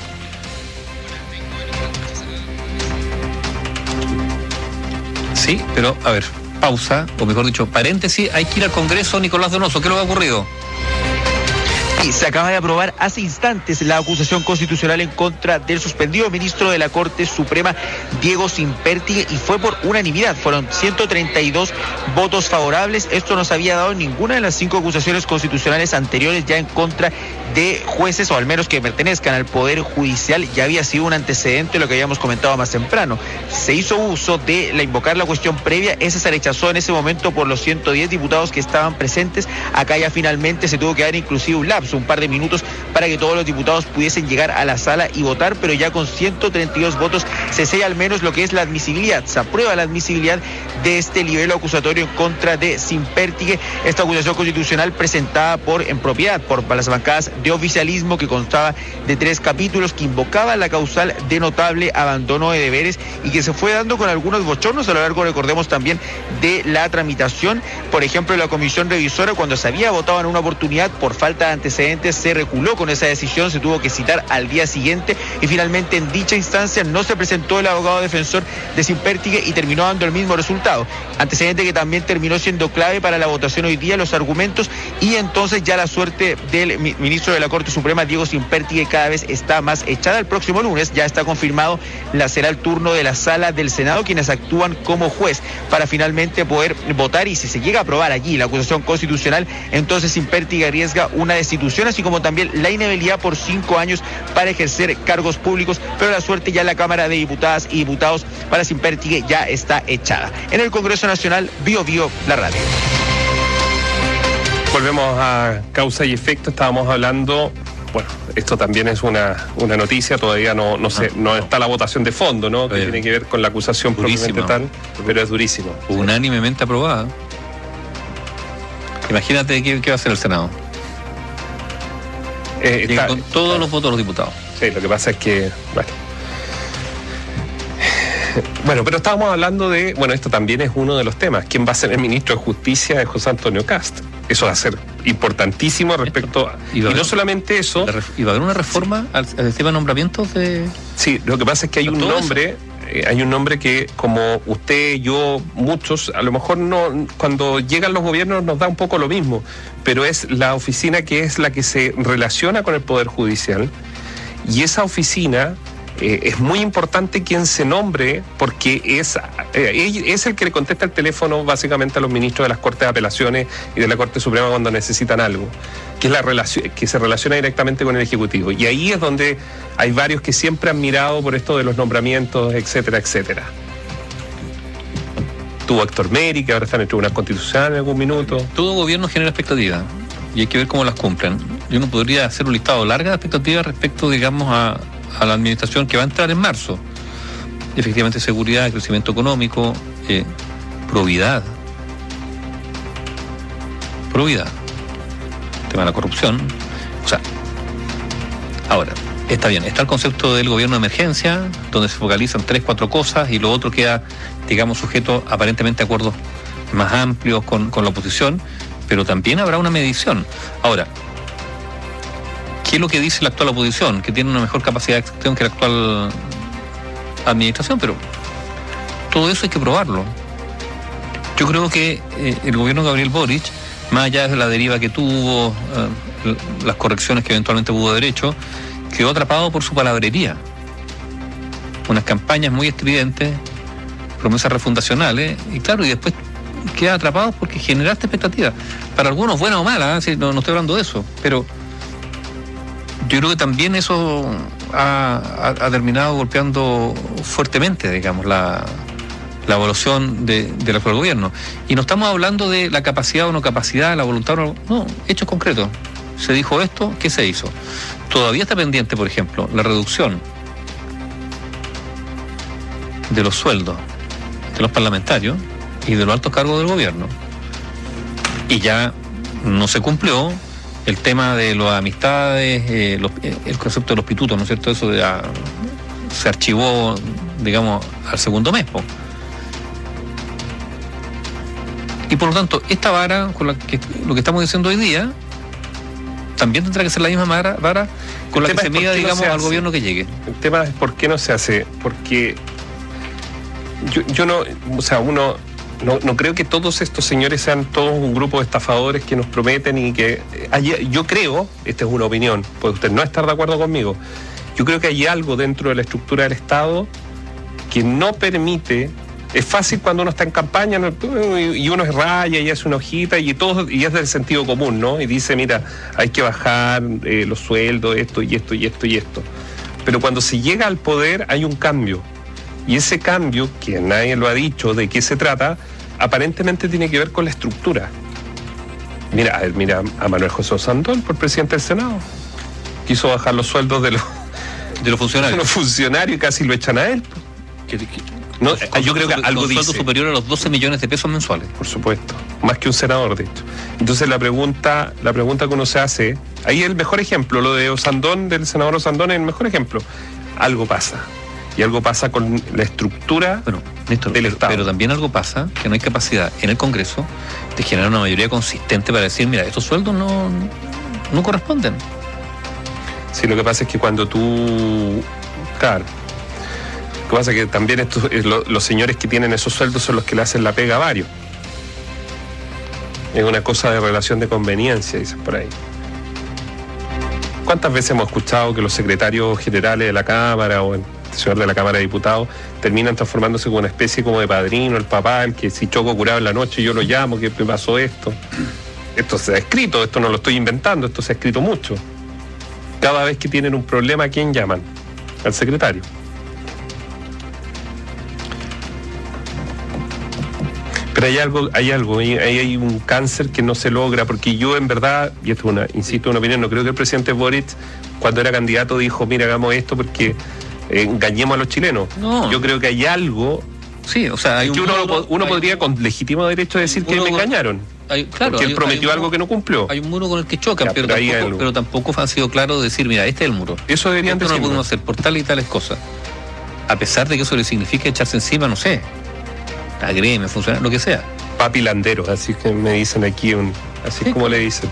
Sí, pero a ver, pausa, o mejor dicho, paréntesis, hay que ir al Congreso. Nicolás Donoso, ¿qué es lo que ha ocurrido? Se acaba de aprobar hace instantes la acusación constitucional en contra del suspendido ministro de la Corte Suprema, Diego Sínpertigue, y fue por unanimidad. Fueron 132 votos favorables. Esto no se había dado en ninguna de las 5 acusaciones constitucionales anteriores ya en contra de jueces, o al menos que pertenezcan al Poder Judicial. Ya había sido un antecedente, lo que habíamos comentado más temprano. Se hizo uso de invocar la cuestión previa. Esa se rechazó en ese momento por los 110 diputados que estaban presentes. Acá ya finalmente se tuvo que dar inclusive un lapso, un par de minutos, para que todos los diputados pudiesen llegar a la sala y votar, pero ya con 132 votos se sella al menos lo que es la admisibilidad. Se aprueba la admisibilidad de este libelo acusatorio en contra de Sínpertigue. Esta acusación constitucional presentada en propiedad por las bancadas de oficialismo, que constaba de 3 capítulos, que invocaba la causal de notable abandono de deberes y que se fue dando con algunos bochornos a lo largo, recordemos, también de la tramitación. Por ejemplo, la comisión revisora, cuando se había votado en una oportunidad por falta de antecedentes, se reculó con esa decisión, se tuvo que citar al día siguiente y finalmente en dicha instancia no se presentó el abogado defensor de Sínpertigue y terminó dando el mismo resultado. Antecedente que también terminó siendo clave para la votación hoy día, los argumentos, y entonces ya la suerte del ministro de la Corte Suprema, Diego Sínpertigue, cada vez está más echada. El próximo lunes ya está confirmado, será el turno de la Sala del Senado, quienes actúan como juez para finalmente poder votar, y si se llega a aprobar allí la acusación constitucional, entonces Sínpertigue arriesga una destitución, así como también la inhabilidad por 5 años para ejercer cargos públicos, pero la suerte ya en la Cámara de Diputadas y Diputados para Sínpertigue ya está echada. En el Congreso Nacional, Bio la radio. Volvemos a causa y efecto. Estábamos hablando, bueno, esto también es una noticia, todavía no está la votación de fondo, ¿no? Que tiene que ver con la acusación propiamente tal, pero es durísimo. Unánimemente aprobada. Imagínate qué va a hacer el Senado. Con todos los votos de los diputados. Sí, lo que pasa es que, bueno, pero estábamos hablando de, esto también es uno de los temas, ¿quién va a ser el ministro de Justicia de José Antonio Kast? Eso va a ser importantísimo respecto a... Y no solamente eso... ¿Y va a haber una reforma al sistema de nombramientos de...? Sí, lo que pasa es que hay un nombre... Hay un nombre que, como usted, yo, muchos, a lo mejor no, cuando llegan los gobiernos nos da un poco lo mismo, pero es la oficina que es la que se relaciona con el Poder Judicial, y esa oficina es muy importante quien se nombre, porque es el que le contesta el teléfono básicamente a los ministros de las Cortes de Apelaciones y de la Corte Suprema cuando necesitan algo, que es la relación, que se relaciona directamente con el Ejecutivo. Y ahí es donde hay varios que siempre han mirado por esto de los nombramientos, etcétera, etcétera. Tuvo Héctor Meri, que ahora está en el Tribunal Constitucional en algún minuto. Todo gobierno genera expectativas y hay que ver cómo las cumplen. Yo no podría hacer un listado largo de expectativas respecto, digamos, a la administración que va a entrar en marzo. Efectivamente, seguridad, crecimiento económico, probidad. Tema de la corrupción. O sea, ahora, está bien, está el concepto del gobierno de emergencia, donde se focalizan 3-4 cosas y lo otro queda, digamos, sujeto aparentemente a acuerdos más amplios con la oposición, pero también habrá una medición. Ahora, ¿qué es lo que dice la actual oposición? Que tiene una mejor capacidad de acción que la actual administración, pero todo eso hay que probarlo. Yo creo que el gobierno de Gabriel Boric, más allá de la deriva que tuvo, las correcciones que eventualmente hubo derecho, quedó atrapado por su palabrería. Unas campañas muy estridentes, promesas refundacionales, y claro, y después queda atrapado porque generaste expectativas. Para algunos, buenas o malas, no estoy hablando de eso, pero yo creo que también eso ha terminado golpeando fuertemente, digamos, la evaluación del actual gobierno. Y no estamos hablando de la capacidad o no capacidad, la voluntad o no, hechos concretos. Se dijo esto, ¿qué se hizo? Todavía está pendiente, por ejemplo, la reducción de los sueldos de los parlamentarios y de los altos cargos del gobierno. Y ya no se cumplió el tema de las amistades, el concepto de los pitutos, ¿no es cierto? Eso se archivó, digamos, al segundo mes. Y por lo tanto, esta vara, con lo que estamos diciendo hoy día, también tendrá que ser la misma vara con la que se mida, digamos, al gobierno que llegue. El tema es por qué no se hace, porque yo no, o sea, no creo que todos estos señores sean todos un grupo de estafadores que nos prometen y que yo creo, esta es una opinión, puede usted no estar de acuerdo conmigo, yo creo que hay algo dentro de la estructura del Estado que no permite. Es fácil cuando uno está en campaña y uno raya y hace una hojita y es del sentido común, ¿no? Y dice, mira, hay que bajar los sueldos, esto y esto y esto y esto. Pero cuando se llega al poder hay un cambio. Y ese cambio, que nadie lo ha dicho de qué se trata, aparentemente tiene que ver con la estructura. Mira a Manuel José Osandón, por presidente del Senado. Quiso bajar los sueldos de los funcionarios. Los funcionarios y casi lo echan a él. No, yo creo que algo dice. Sueldo superior a los 12 millones de pesos mensuales. Por supuesto, más que un senador, de hecho. Entonces la pregunta que uno se hace, ahí es el mejor ejemplo, lo de Osandón, del senador Osandón es el mejor ejemplo. Algo pasa. Y algo pasa con la estructura del Estado. Pero también algo pasa, que no hay capacidad en el Congreso de generar una mayoría consistente para decir, mira, estos sueldos no corresponden. Sí, lo que pasa es que cuando tú... Claro. Lo que pasa es que también los señores que tienen esos sueldos son los que le hacen la pega a varios. Es una cosa de relación de conveniencia, dicen por ahí. ¿Cuántas veces hemos escuchado que los secretarios generales de la Cámara o el señor de la Cámara de Diputados terminan transformándose como una especie como de padrino, el papá, el que si choco curado en la noche yo lo llamo, ¿qué pasó esto? Esto se ha escrito, esto no lo estoy inventando, esto se ha escrito mucho. Cada vez que tienen un problema, ¿a quién llaman? Al secretario. Pero hay un cáncer que no se logra, porque yo en verdad, y esto es una opinión, no creo que el presidente Boric, cuando era candidato, dijo, mira, hagamos esto porque engañemos a los chilenos. No. Yo creo que hay algo. Sí, o sea, que uno podría con legítimo derecho decir que me engañaron. Porque él prometió algo que no cumplió. Hay un muro con el que chocan, pero tampoco ha sido claro decir, mira, este es el muro. Eso deberían decir. No lo podemos hacer por tal y tales cosas. A pesar de que eso le significa echarse encima, no sé, agreme, funciona, lo que sea. Papilanderos, así que me dicen aquí, así como le dicen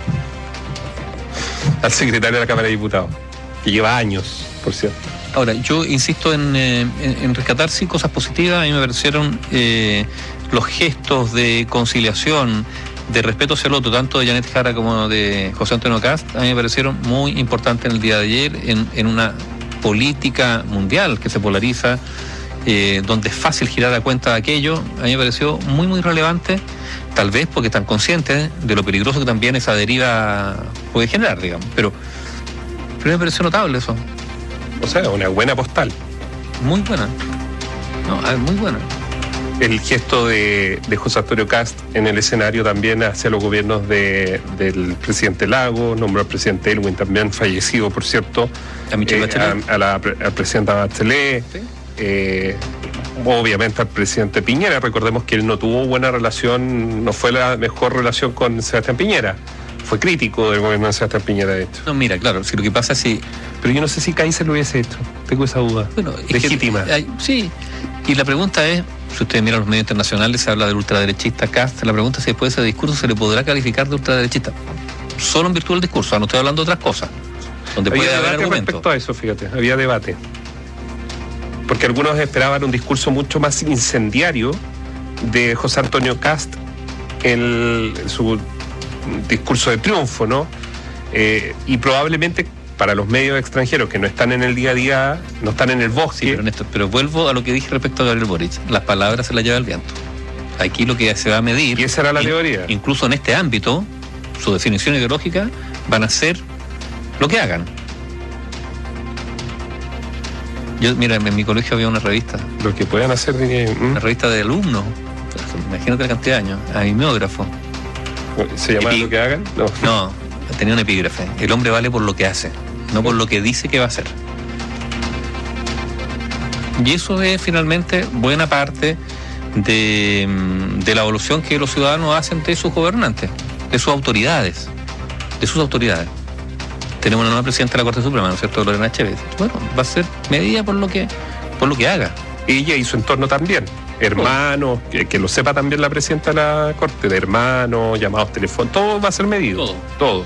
al secretario de la Cámara de Diputados, que lleva años, por cierto. Ahora, yo insisto en rescatar sí cosas positivas. A mí me parecieron los gestos de conciliación, de respeto hacia el otro, tanto de Janet Jara como de José Antonio Kast, a mí me parecieron muy importantes en el día de ayer, en una política mundial que se polariza, donde es fácil girar a cuenta de aquello. A mí me pareció muy, muy relevante, tal vez porque están conscientes de lo peligroso que también esa deriva puede generar, digamos. Pero me pareció notable eso. O sea, una buena postal. Muy buena. Muy buena. El gesto de José Antonio Kast en el escenario también hacia los gobiernos del presidente Lagos, nombró al presidente Elwin, también fallecido, por cierto, a la presidenta Bachelet, ¿sí? Obviamente al presidente Piñera. Recordemos que él no tuvo buena relación, no fue la mejor relación con Sebastián Piñera. Fue crítico del gobierno de Sebastián Piñera, de hecho. No, mira, claro, si lo que pasa es si... Pero yo no sé si Kaiser lo hubiese hecho, tengo esa duda. Bueno, legítima. Sí, y la pregunta es, si ustedes miran los medios internacionales, se habla del ultraderechista Kast, la pregunta es si después de ese discurso se le podrá calificar de ultraderechista. Solo en virtud del discurso, no estoy hablando de otras cosas, donde había puede haber debate argumentos. Respecto a eso, fíjate, había debate. Porque algunos esperaban un discurso mucho más incendiario de José Antonio Kast en su discurso de triunfo, ¿no? Y probablemente para los medios extranjeros que no están en el día a día, no están en el bosque. Sí, pero vuelvo a lo que dije respecto a Gabriel Boric. Las palabras se las lleva el viento. Aquí lo que se va a medir... Y esa era la teoría. Incluso en este ámbito, su definición ideológica van a ser lo que hagan. Mira, en mi colegio había una revista. Lo que puedan hacer, una revista de alumnos. Imagínate la cantidad de años. A mimeógrafo. ¿Se llama Lo que hagan? No, tenía un epígrafe. El hombre vale por lo que hace, no por lo que dice que va a hacer. Y eso es finalmente buena parte de la evolución que los ciudadanos hacen de sus gobernantes, de sus autoridades. Tenemos una nueva presidenta de la Corte Suprema, ¿no es cierto?, Lorena Chévez. Bueno, va a ser medida por lo que haga. Ella y su entorno también. Hermanos, que lo sepa también la presidenta de la Corte, de hermanos, llamados telefónicos, todo va a ser medido. Todo.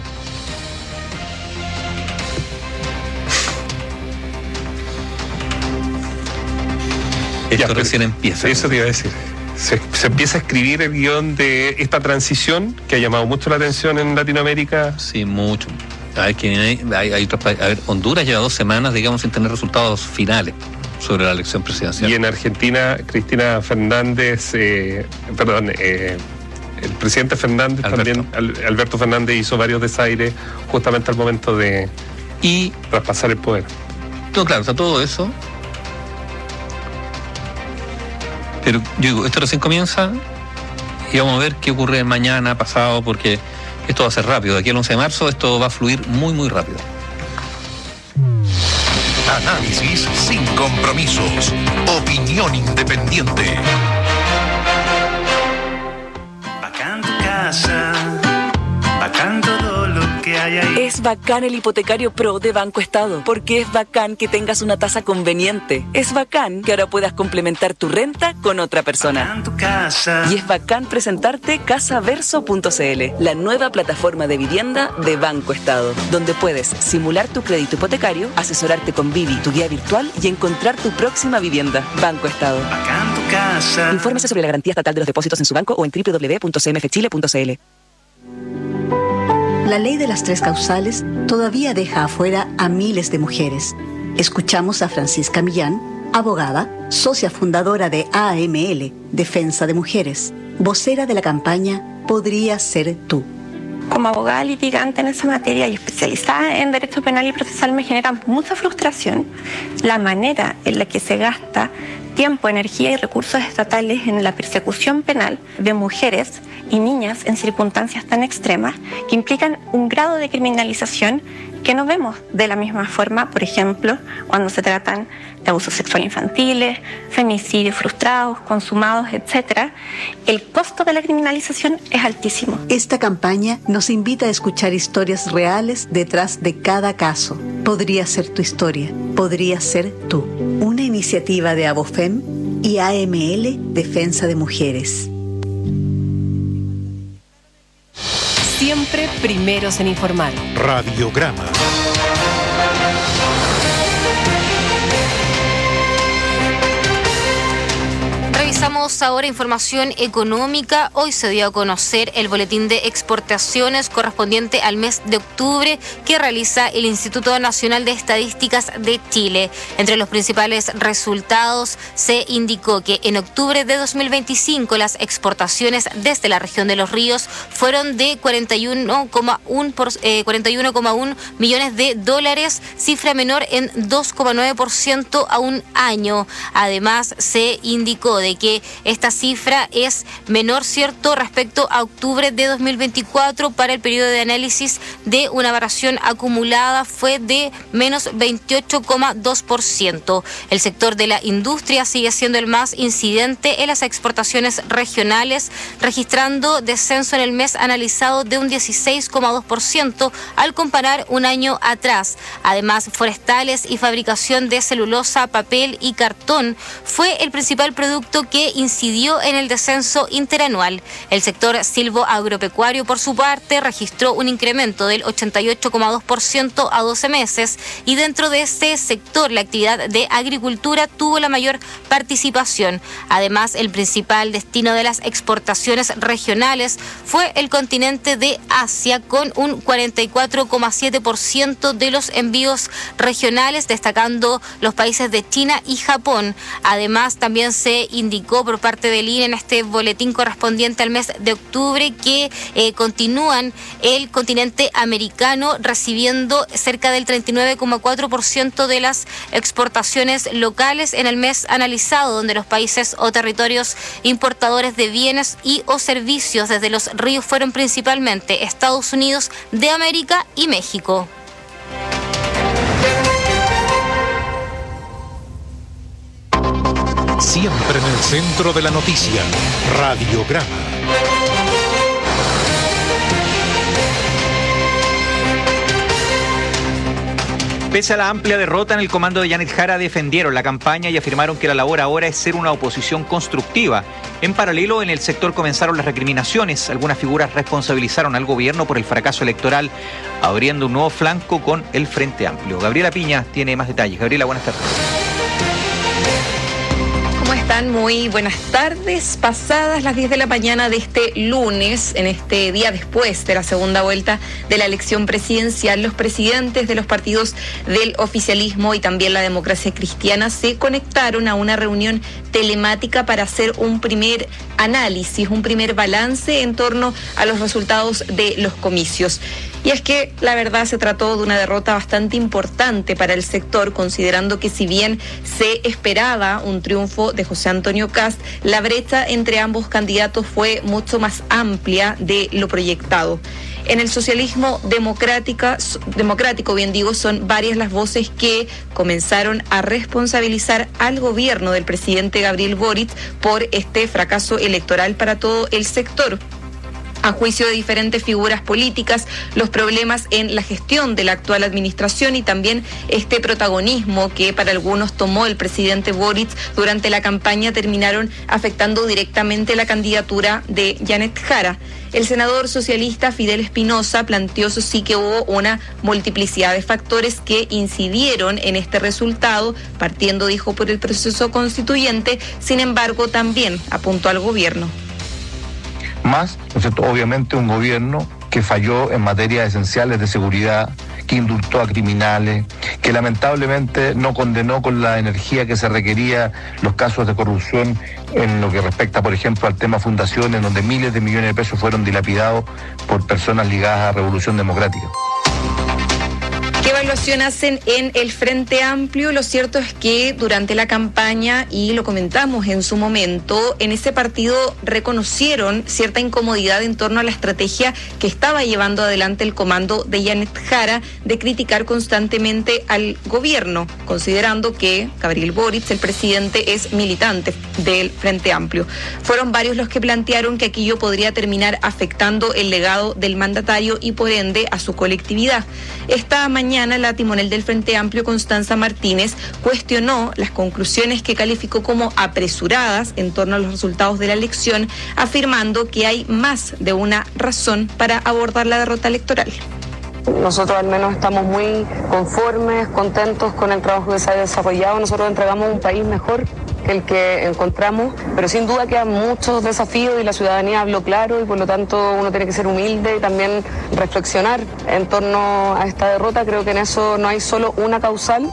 Esto recién empieza. Eso te iba a decir. Se empieza a escribir el guión de esta transición que ha llamado mucho la atención en Latinoamérica. Sí, mucho. Hay otros países. A ver, Honduras lleva 2 semanas, digamos, sin tener resultados finales sobre la elección presidencial. Y en Argentina, Cristina Fernández, el presidente Fernández, Alberto Fernández, hizo varios desaires justamente al momento de traspasar el poder. Claro, está todo eso. Pero yo digo, esto recién comienza y vamos a ver qué ocurre mañana, pasado, porque esto va a ser rápido. De aquí al 11 de marzo esto va a fluir muy, muy rápido. Análisis sin compromisos. Opinión independiente. Bacán tu casa, bacán todo lo que hay ahí. Es bacán el hipotecario Pro de Banco Estado, porque es bacán que tengas una tasa conveniente. Es bacán que ahora puedas complementar tu renta con otra persona. Bacán tu casa. Y es bacán presentarte Casaverso.cl, la nueva plataforma de vivienda de Banco Estado, donde puedes simular tu crédito hipotecario, asesorarte con Vivi, tu guía virtual, y encontrar tu próxima vivienda. Banco Estado. Bacán tu casa. Infórmese sobre la garantía estatal de los depósitos en su banco o en www.cmfchile.cl. La ley de las 3 causales todavía deja afuera a miles de mujeres. Escuchamos a Francisca Millán, abogada, socia fundadora de AML, Defensa de Mujeres, vocera de la campaña Podría Ser Tú. Como abogada litigante en esa materia y especializada en derecho penal y procesal, me genera mucha frustración la manera en la que se gasta tiempo, energía y recursos estatales en la persecución penal de mujeres y niñas en circunstancias tan extremas que implican un grado de criminalización que no vemos de la misma forma, por ejemplo, cuando se tratan de abusos sexuales infantiles, femicidios frustrados, consumados, etc. El costo de la criminalización es altísimo. Esta campaña nos invita a escuchar historias reales detrás de cada caso. Podría ser tu historia, podría ser tú. Una iniciativa de Abofem y AML Defensa de Mujeres. Siempre primeros en informar. Radiograma. Revisamos ahora información económica. Hoy se dio a conocer el boletín de exportaciones correspondiente al mes de octubre que realiza el Instituto Nacional de Estadísticas de Chile. Entre los principales resultados se indicó que en octubre de 2025 las exportaciones desde la región de Los Ríos fueron de 41,1 millones de dólares, cifra menor en 2,9% a un año. Además, se indicó de que esta cifra es menor, ¿cierto?, respecto a octubre de 2024. Para el periodo de análisis de una variación acumulada fue de menos 28,2%. El sector de la industria sigue siendo el más incidente en las exportaciones regionales, registrando descenso en el mes analizado de un 16,2% al comparar un año atrás. Además, forestales y fabricación de celulosa, papel y cartón fue el principal producto que incidió en el descenso interanual. El sector silvoagropecuario, por su parte, registró un incremento del 88,2% a 12 meses y dentro de este sector la actividad de agricultura tuvo la mayor participación. Además, el principal destino de las exportaciones regionales fue el continente de Asia, con un 44,7% de los envíos regionales, destacando los países de China y Japón. Además, también se indicó por parte del INE en este boletín correspondiente al mes de octubre, que continúan el continente americano recibiendo cerca del 39,4% de las exportaciones locales en el mes analizado, donde los países o territorios importadores de bienes y o servicios desde los ríos fueron principalmente Estados Unidos de América y México. Siempre en el centro de la noticia, Radiograma. Pese a la amplia derrota en el comando de Janet Jara, defendieron la campaña y afirmaron que la labor ahora es ser una oposición constructiva. En paralelo, en el sector comenzaron las recriminaciones. Algunas figuras responsabilizaron al gobierno por el fracaso electoral, abriendo un nuevo flanco con el Frente Amplio. Gabriela Piña tiene más detalles. Gabriela, buenas tardes. ¿Cómo están? Muy buenas tardes. Pasadas las 10 de la mañana de este lunes, en este día después de la segunda vuelta de la elección presidencial, los presidentes de los partidos del oficialismo y también la democracia cristiana se conectaron a una reunión telemática para hacer un primer análisis, un primer balance en torno a los resultados de los comicios. Y es que la verdad se trató de una derrota bastante importante para el sector, considerando que si bien se esperaba un triunfo de José Antonio Kast, la brecha entre ambos candidatos fue mucho más amplia de lo proyectado. En el socialismo democrático, bien digo, son varias las voces que comenzaron a responsabilizar al gobierno del presidente Gabriel Boric por este fracaso electoral para todo el sector. A juicio de diferentes figuras políticas, los problemas en la gestión de la actual administración y también este protagonismo que para algunos tomó el presidente Boric durante la campaña terminaron afectando directamente la candidatura de Janet Jara. El senador socialista Fidel Espinosa planteó, eso sí, que hubo una multiplicidad de factores que incidieron en este resultado, partiendo, dijo, por el proceso constituyente. Sin embargo, también apuntó al gobierno. Más, ¿no es cierto?, obviamente un gobierno que falló en materias esenciales de seguridad, que indultó a criminales, que lamentablemente no condenó con la energía que se requería los casos de corrupción en lo que respecta, por ejemplo, al tema fundaciones, donde miles de millones de pesos fueron dilapidados por personas ligadas a Revolución Democrática. ¿Qué evaluación hacen en el Frente Amplio? Lo cierto es que durante la campaña, y lo comentamos en su momento, en ese partido reconocieron cierta incomodidad en torno a la estrategia que estaba llevando adelante el comando de Janet Jara de criticar constantemente al gobierno, considerando que Gabriel Boric, el presidente, es militante del Frente Amplio. Fueron varios los que plantearon que aquello podría terminar afectando el legado del mandatario y por ende a su colectividad. Esta mañana la timonel del Frente Amplio, Constanza Martínez, cuestionó las conclusiones que calificó como apresuradas en torno a los resultados de la elección, afirmando que hay más de una razón para abordar la derrota electoral. Nosotros al menos estamos muy conformes, contentos con el trabajo que se ha desarrollado. Nosotros entregamos un país mejor que el que encontramos, pero sin duda quedan muchos desafíos y la ciudadanía habló claro y por lo tanto uno tiene que ser humilde y también reflexionar en torno a esta derrota. Creo que en eso no hay solo una causal.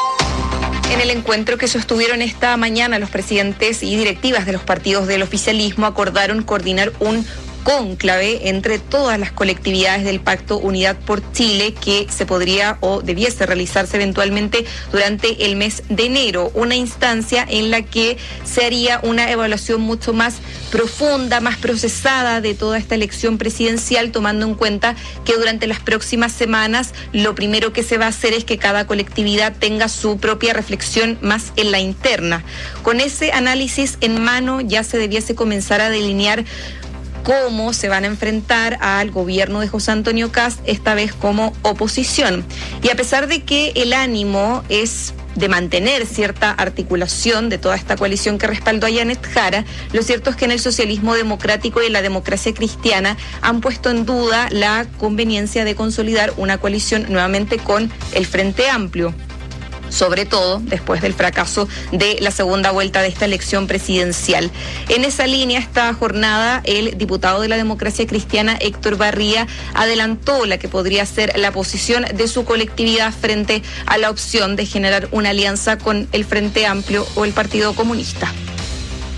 En el encuentro que sostuvieron esta mañana, los presidentes y directivas de los partidos del oficialismo acordaron coordinar un cónclave entre todas las colectividades del Pacto Unidad por Chile que se podría o debiese realizarse eventualmente durante el mes de enero, una instancia en la que se haría una evaluación mucho más profunda, más procesada de toda esta elección presidencial, tomando en cuenta que durante las próximas semanas lo primero que se va a hacer es que cada colectividad tenga su propia reflexión más en la interna. Con ese análisis en mano ya se debiese comenzar a delinear cómo se van a enfrentar al gobierno de José Antonio Kast, esta vez como oposición. Y a pesar de que el ánimo es de mantener cierta articulación de toda esta coalición que respaldó a Janet Jara, lo cierto es que en el socialismo democrático y en la democracia cristiana han puesto en duda la conveniencia de consolidar una coalición nuevamente con el Frente Amplio, sobre todo después del fracaso de la segunda vuelta de esta elección presidencial. En esa línea, esta jornada, el diputado de la democracia cristiana, Héctor Barría, adelantó la que podría ser la posición de su colectividad frente a la opción de generar una alianza con el Frente Amplio o el Partido Comunista.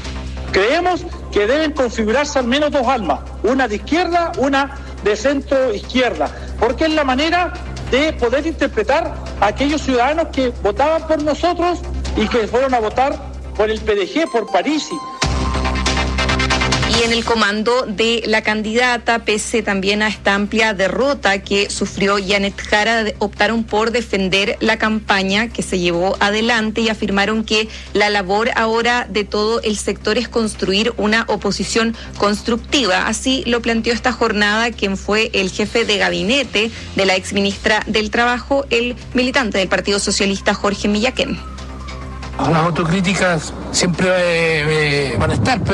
Creemos que deben configurarse al menos dos almas, una de izquierda, una de centro izquierda, porque es la manera de poder interpretar a aquellos ciudadanos que votaban por nosotros y que fueron a votar por el PDG, por Parisi. Y en el comando de la candidata, pese también a esta amplia derrota que sufrió Janet Jara, optaron por defender la campaña que se llevó adelante y afirmaron que la labor ahora de todo el sector es construir una oposición constructiva. Así lo planteó esta jornada quien fue el jefe de gabinete de la exministra del Trabajo, el militante del Partido Socialista Jorge Millaquén. Las autocríticas siempre van a estar,